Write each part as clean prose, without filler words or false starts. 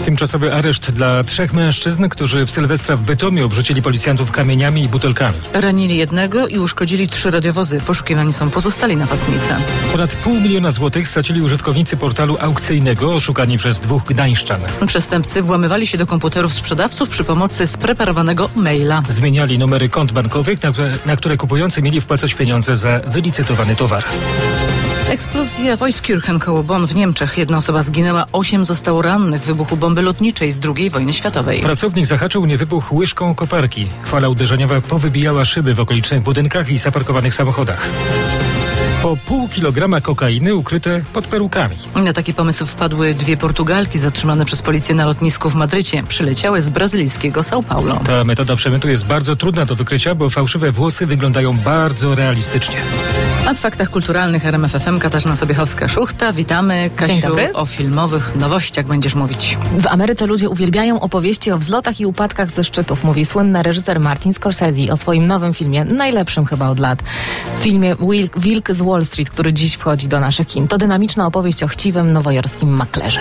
Tymczasowy areszt dla 3 mężczyzn, którzy w Sylwestra w Bytomiu obrzucili policjantów kamieniami i butelkami. Ranili jednego i uszkodzili 3 radiowozy. Poszukiwani są pozostali napastnicy. Ponad 500 000 złotych stracili użytkownicy portalu aukcyjnego oszukani przez 2 gdańszczan. Przestępcy włamywali się do komputerów sprzedawców przy pomocy spreparowanego maila. Zmieniali numery kont bankowych, na które kupujący mieli wpłacać pieniądze za wylicytowany towar. Eksplozja w Euskirchen koło Bonn w Niemczech. 1 osoba zginęła, 8 zostało rannych w wybuchu bomby lotniczej z II wojny światowej. Pracownik zahaczył niewybuch łyżką koparki. Fala uderzeniowa powybijała szyby w okolicznych budynkach i zaparkowanych samochodach. Po 0,5 kilograma kokainy ukryte pod perukami. Na taki pomysł wpadły 2 Portugalki zatrzymane przez policję na lotnisku w Madrycie. Przyleciały z brazylijskiego São Paulo. Ta metoda przemytu jest bardzo trudna do wykrycia, bo fałszywe włosy wyglądają bardzo realistycznie. A w faktach kulturalnych RMF FM Katarzyna Sobiechowska-Szuchta. Witamy. Kasiu, Dzień dobry. O filmowych nowościach będziesz mówić. W Ameryce ludzie uwielbiają opowieści o wzlotach i upadkach ze szczytów, mówi słynny reżyser Martin Scorsese o swoim nowym filmie, najlepszym chyba od lat. W filmie Wilk z Wall Street, który dziś wchodzi do naszych kin. To dynamiczna opowieść o chciwym nowojorskim maklerze.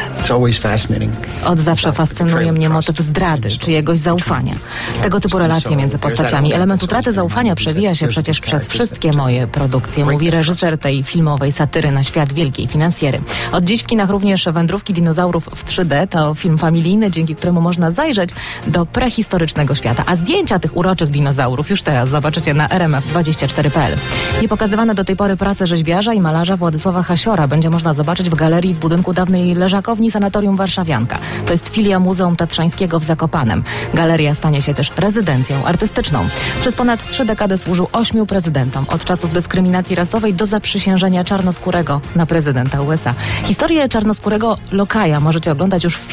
Od zawsze fascynuje mnie motyw zdrady, czyjegoś zaufania. Tego typu relacje między postaciami. Element utraty zaufania przewija się przecież przez wszystkie moje produkcje, mówi reżyser tej filmowej satyry na świat wielkiej finansjery. Od dziś w kinach również Wędrówki dinozaurów w 3D. To film familijny, dzięki któremu można zajrzeć do prehistorycznego świata. A zdjęcia tych uroczych dinozaurów już teraz zobaczycie na rmf24.pl. Niepokazywane do tej pory prace rzeźbiarza i malarza Władysława Hasiora będzie można zobaczyć w galerii w budynku dawnej leżakowni Sanatorium Warszawianka. To jest filia Muzeum Tatrzańskiego w Zakopanem. Galeria stanie się też rezydencją artystyczną. Przez ponad 3 dekady służył 8 prezydentom. Od czasów dyskryminacji rasowej do zaprzysiężenia czarnoskórego na prezydenta USA. Historię czarnoskórego lokaja możecie oglądać już w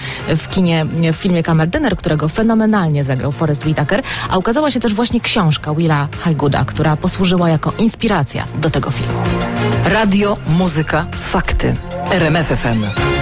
filmie Kamerdyner, którego fenomenalnie zagrał Forest Whitaker, a ukazała się też właśnie książka Willa Haygooda, która posłużyła jako inspiracja do tego filmu. Radio, muzyka, fakty. RMF FM.